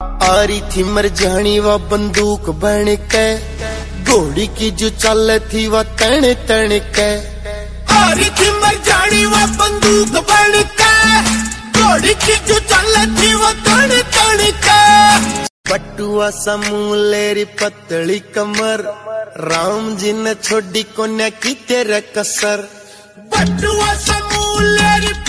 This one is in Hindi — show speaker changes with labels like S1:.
S1: आ रही थी मरजानी वा बंदूक बन के, घोड़ी की जो चल थी वह तण तण के। आ रही थी मरजानी वा बंदूक बन के, घोड़ी की जो चल थी वह तण तण के। पटुआ समूलेरी पतली कमर, राम जी ने छोड़ी कोन्या की तेरे कसर। पटुआ समूलेरी